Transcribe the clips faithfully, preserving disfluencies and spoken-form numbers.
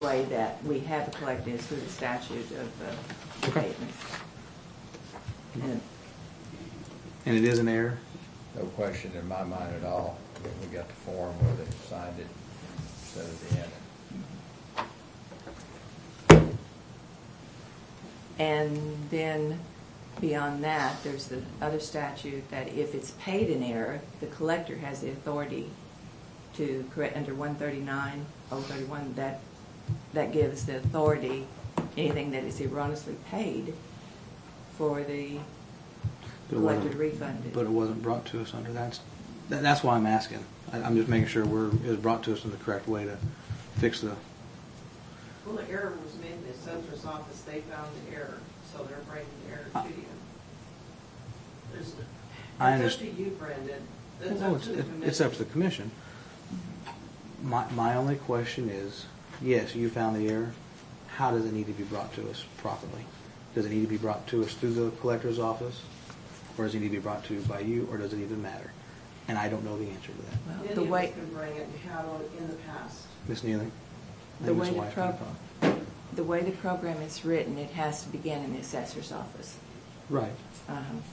way that we have a collector is through the statute of uh, Okay. abatement. And And it is an error? No question in my mind at all. We got the form where they signed it instead of the end. And then beyond that, there's the other statute that if it's paid in error, the collector has the authority to correct under one thirty-nine oh thirty-one. That that gives the authority anything that is erroneously paid for the But it collector to wasn't- refund it. But it wasn't brought to us under that. that- That's why I'm asking. I- I'm just making sure we're, it was brought to us in the correct way to fix the, Well, the error was made in the assessor's office, they found the error, so they're bringing the error to you. There's, I it's up to understand. you, Brendan. It's well, up it's, to the it- commission. it's up to the commission. My, my only question is, yes, you found the error. How does it need to be brought to us properly? Does it need to be brought to us through the collector's office? Or does it need to be brought to by you, or does it even matter? And I don't know the answer to that. Well, Any the of way us can bring it and handle it in the past. Miss Neely? I the think way Miss the White pro- can talk. the way the program is written, it has to begin in the assessor's office. Right. Um,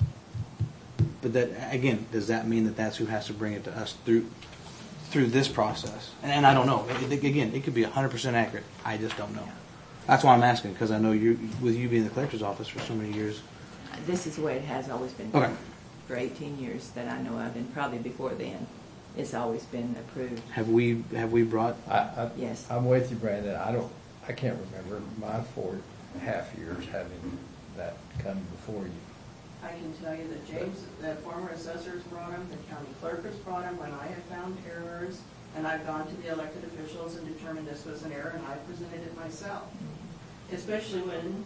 But that, again, does that mean that that's who has to bring it to us through through this process? And, and I don't know. It, it- again, it could be one hundred percent accurate. I just don't know. That's why I'm asking, because I know you, with you being in the collector's office for so many years. This is the way it has always been Okay. done for eighteen years that I know of, and probably before then. It's always been approved. Have we have we brought? I, I, Yes. I'm with you, Brandon. I don't, I can't remember my four and a half years having that come before you. I can tell you that James, the former assessors brought them, the county clerk has brought them when I have found errors, and I've gone to the elected officials and determined this was an error, and I presented it myself. Especially when,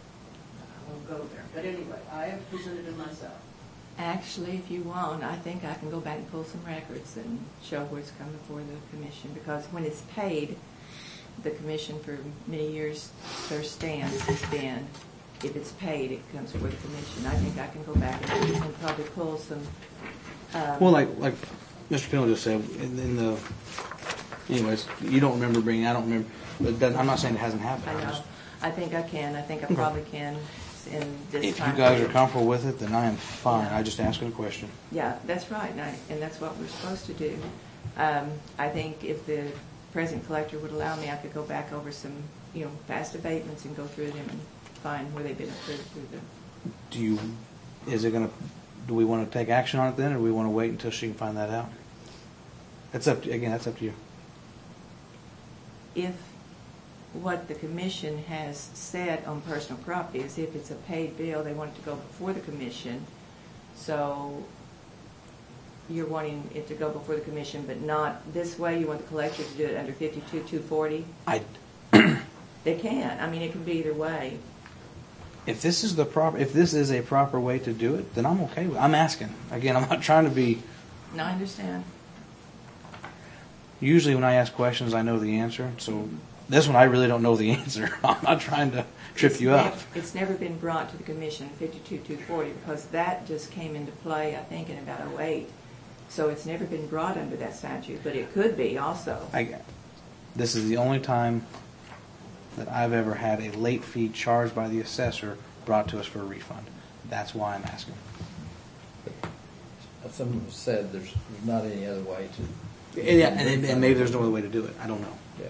I won't go there, but anyway, I have presented it myself. Actually, if you want, I think I can go back and pull some records and show where it's come before the commission, because when it's paid, the commission for many years, their stance has been, if it's paid, it comes before the commission. I think I can go back and, and probably pull some. Um, Well, like like Mister Pino just said, in, in the. Anyways, you don't remember bringing. I don't remember. But it doesn't- I'm not saying it hasn't happened. I I'm know. just- I think I can. I think I probably can in this If you time guys are period. comfortable with it, then I am fine. Yeah. I just asking a question. Yeah, that's right, and, I, and that's what we're supposed to do. Um, I think if the present collector would allow me, I could go back over some, you know, past abatements and go through them and find where they've been approved through the. Do you? Is it going to? Do we want to take action on it then, or do we want to wait until she can find that out? That's up to, again. That's up to you. If what the commission has said on personal property is if it's a paid bill, they want it to go before the commission. So you're wanting it to go before the commission, but not this way. You want the collector to do it under fifty-two two forty. I. They can. I mean, it can be either way. If this is the proper, if this is a proper way to do it, then I'm okay with. I'm asking again. I'm not trying to be. No, I understand. Usually, when I ask questions, I know the answer. So this one, I really don't know the answer. I'm not trying to trip It's you nev- up. It's never been brought to the commission, fifty-two two forty, because that just came into play, I think, in about oh eight. So it's never been brought under that statute, but it could be also. I, this is the only time that I've ever had a late fee charged by the assessor brought to us for a refund. That's why I'm asking. Someone said there's, there's not any other way to. Yeah, and, and maybe there's no other way to do it. I don't know. Yeah.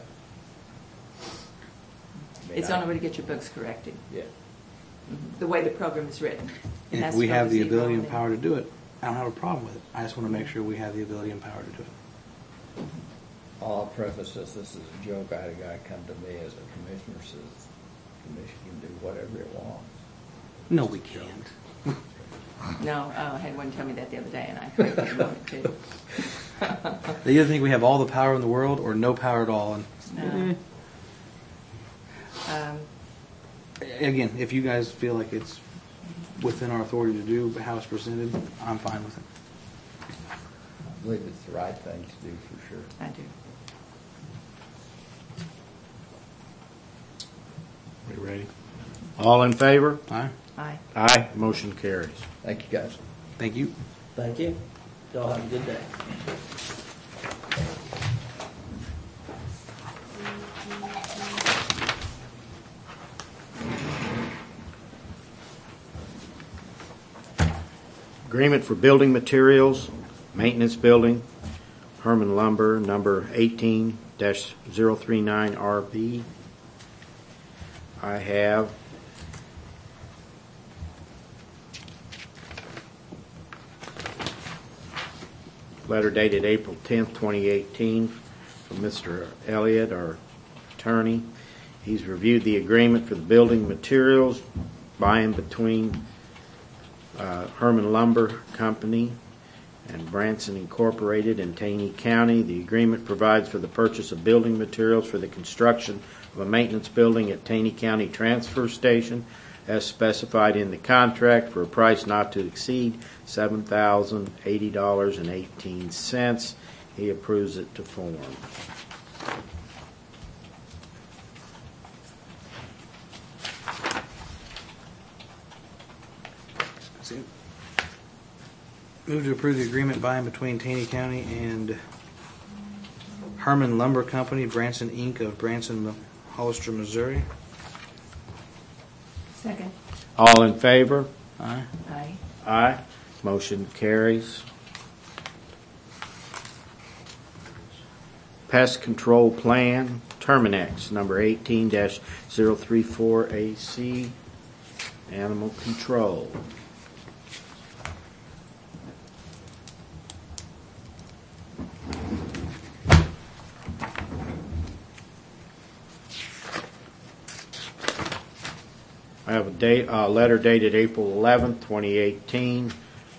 I mean, It's the I- only way to get your books corrected, Yeah. the way the program is written. And if that's we what have was the ability and wrong power to do it, I don't have a problem with it. I just want to make sure we have the ability and power to do it. I'll preface this, this is a joke. I had a guy come to me as a commissioner, says, the commission can do whatever it wants. No, we can't. in. No, uh, I had one tell me that the other day, and I agree with him on it too. They either think we have all the power in the world or no power at all. And No. Um, again, if you guys feel like it's within our authority to do how it's presented, I'm fine with it. I believe it's the right thing to do for sure. I do. We ready? All in favor? All right. Aye. Aye. Motion carries. Thank you, guys. Thank you. Thank you. Y'all have a good day. Agreement for building materials, maintenance building, Herman Lumber, number eighteen dash zero three nine R B. I have letter dated April tenth, twenty eighteen, from Mister Elliott, our attorney. He's reviewed the agreement for the building materials by and between uh, Herman Lumber Company and Branson Incorporated in Taney County. The agreement provides for the purchase of building materials for the construction of a maintenance building at Taney County Transfer Station as specified in the contract for a price not to exceed seven thousand eighty dollars and eighteen cents. He approves it to form. That's it. Move to approve the agreement by and between Taney County and Herman Lumber Company, Branson Incorporated of Branson, Hollister, Missouri. Second. All in favor? Aye. Aye. Aye. Motion carries. Pest Control Plan, Terminex, number eighteen dash zero three four A C, Animal Control. I have a date, uh, letter dated April eleventh, twenty eighteen,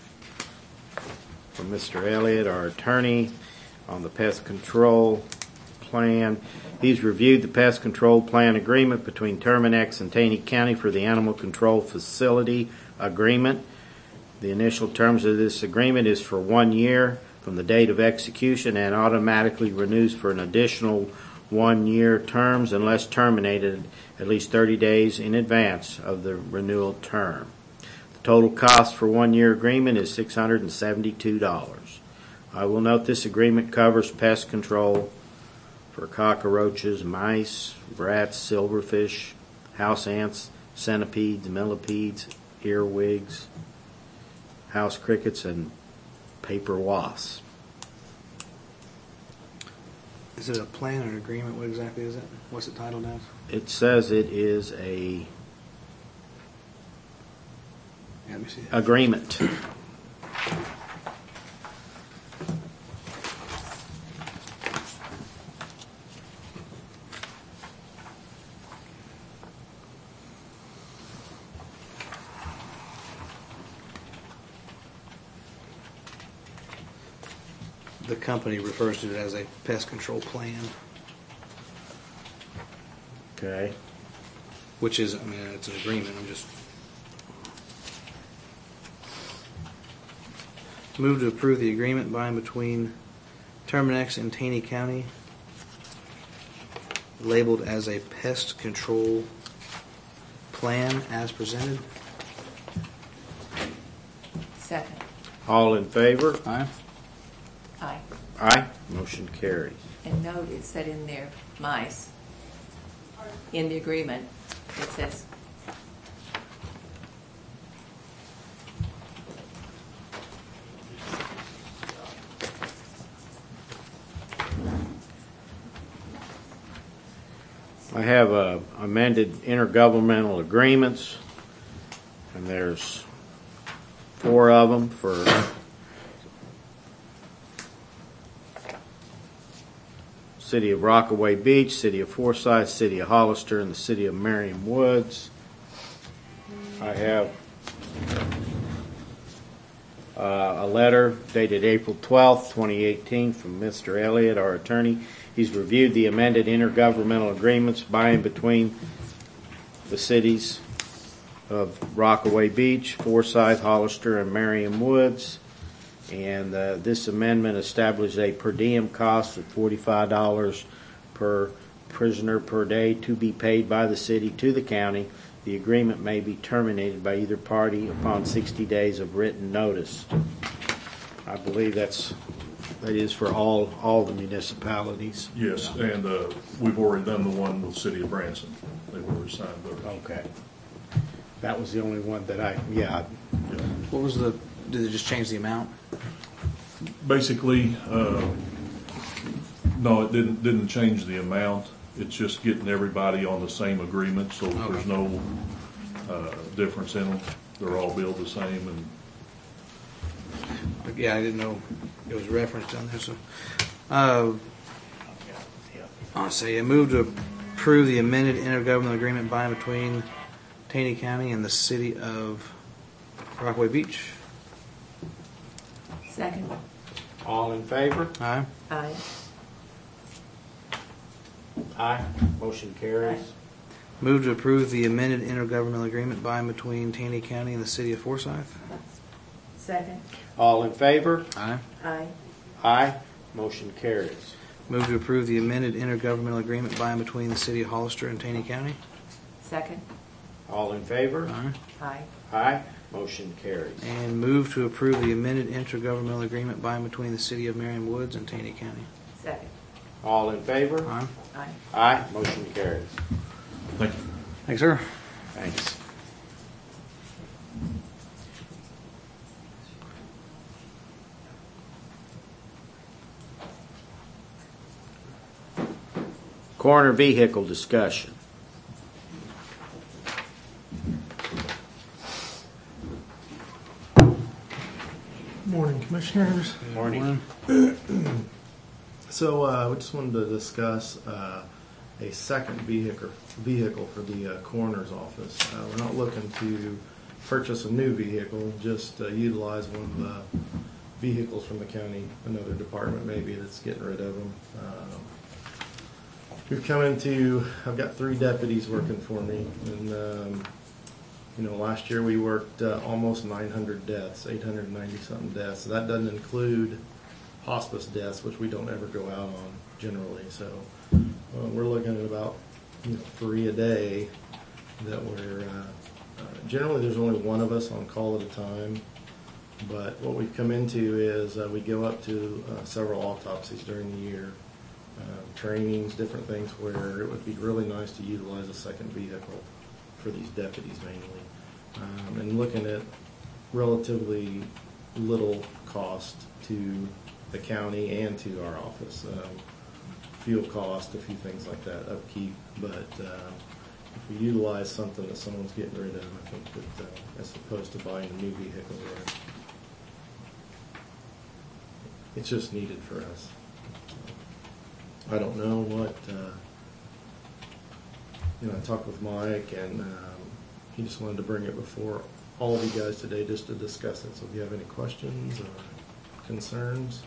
from Mister Elliott, our attorney, on the pest control plan. He's reviewed the pest control plan agreement between Terminex and Taney County for the animal control facility agreement. The initial terms of this agreement is for one year from the date of execution and automatically renews for an additional one-year terms unless terminated at least thirty days in advance of the renewal term. The total cost for one-year agreement is six hundred seventy-two dollars. I will note this agreement covers pest control for cockroaches, mice, rats, silverfish, house ants, centipedes, millipedes, earwigs, house crickets, and paper wasps. Is it a plan or an agreement? What exactly is it? What's it titled as? It says it is a Yeah, let me see. agreement. The company refers to it as a pest control plan, Okay. which is, I mean, it's an agreement. I'm just move to approve the agreement by and between Terminex and Taney County, labeled as a pest control plan as presented. Second. All in favor? Aye. Aye. Aye. Motion carries. And note, it said in there, mice. In the agreement, it says. I have uh, amended intergovernmental agreements, and there's four of them for City of Rockaway Beach, City of Forsyth, City of Hollister, and the City of Merriam Woods. I have uh, a letter dated April twelfth, twenty eighteen, from Mister Elliott, our attorney. He's reviewed the amended intergovernmental agreements by and between the cities of Rockaway Beach, Forsyth, Hollister, and Merriam Woods. And uh, this amendment established a per diem cost of forty-five dollars per prisoner per day to be paid by the city to the county. The agreement may be terminated by either party upon sixty days of written notice. I believe that's that is for all all the municipalities. Yes, and uh, we've already done the one with the City of Branson. They've already signed those. Okay. That was the only one that I, yeah. Yeah. What was the Did it just change the amount? Basically, uh, no, it didn't, didn't change the amount. It's just getting everybody on the same agreement, so that there's no uh, difference in them. They're all billed the same, and But yeah, I didn't know it was referenced down there. So, uh, I'll say I move to approve the amended intergovernmental agreement by and between Taney County and the city of Rockaway Beach. Second. All in favor? Aye. Aye. Aye. Motion carries. Move to approve the amended intergovernmental agreement by and between Taney County and the city of Forsyth. Second. All in favor? Aye. Aye. Aye. Motion carries. Move to approve the amended intergovernmental agreement by and between the city of Hollister and Taney County. Second. All in favor? Aye. Aye. Aye. Motion carries. And move to approve the amended intergovernmental agreement by and between the city of Marion Woods and Taney County. Second. All in favor? Aye. Aye. Aye. Motion carries. thank you. Thanks, sir. Thanks. Coroner vehicle discussion. Morning, Commissioners. Morning. So uh, we just wanted to discuss uh, a second vehicle vehicle for the uh, coroner's office. Uh, we're not looking to purchase a new vehicle, just uh, utilize one of the vehicles from the county, another department maybe that's getting rid of them. Uh, we've come into, I've got three deputies working for me, and um, you know, last year we worked uh, almost nine hundred deaths, eight hundred ninety something deaths. So that doesn't include hospice deaths, which we don't ever go out on generally. So uh, we're looking at about you know, three a day that we're, uh, uh, generally there's only one of us on call at a time. But what we've come into is uh, we go up to uh, several autopsies during the year, uh, trainings, different things where it would be really nice to utilize a second vehicle for these deputies mainly. Um, and looking at relatively little cost to the county and to our office. Um, fuel cost, a few things like that, upkeep. But uh, if we utilize something that someone's getting rid of, I think that uh, as opposed to buying a new vehicle, uh, it's just needed for us. I don't know what, uh, you know, I talked with Mike and um, he just wanted to bring it before all of you guys today just to discuss it. So if you have any questions or concerns.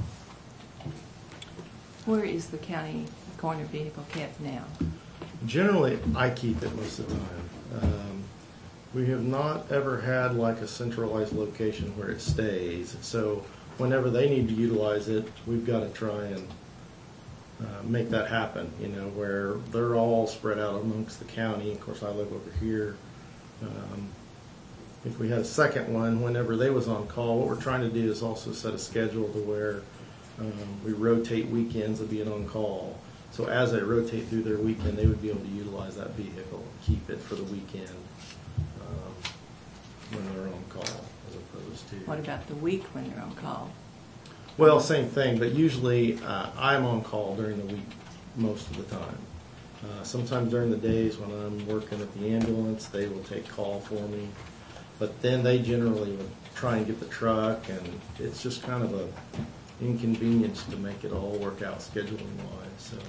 Where is the county coroner vehicle kept now? Generally, I keep it most of the time. Um, we have not ever had like a centralized location where it stays. So whenever they need to utilize it, we've got to try and uh, make that happen, you know, where they're all spread out amongst the county. Of course, I live over here. Um, if we had a second one, whenever they was on call, what we're trying to do is also set a schedule to where um, we rotate weekends of being on call. So as they rotate through their weekend, they would be able to utilize that vehicle, keep it for the weekend um, when they're on call, as opposed to. What about the week when they're on call? Well, same thing, but usually uh, I'm on call during the week most of the time. Uh, sometimes during the days when I'm working at the ambulance, they will take call for me. But then they generally would try and get the truck, and it's just kind of a inconvenience to make it all work out scheduling wise. So.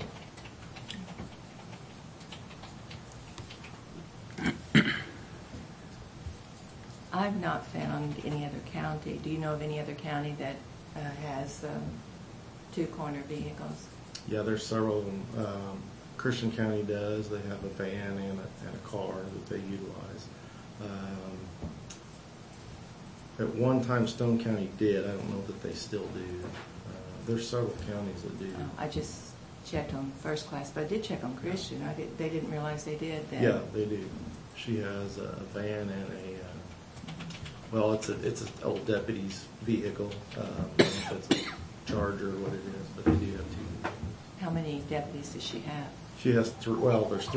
I've not found any other county. Do you know of any other county that uh, has um, two coroner vehicles? Yeah, there's several of them. Um, Christian County does. They have a van and a, and a car that they utilize. Um, at one time, Stone County did. I don't know that they still do. Uh, there's several counties that do. Oh, I just checked on First Class, but I did check on Christian. I did, they didn't realize they did that. Yeah, they do. She has a van and a, uh, well, it's a it's an old deputy's vehicle. Um, I don't know if it's a Charger or what it is, but they do have two. How many deputies does she have? She has, th- well, there's three.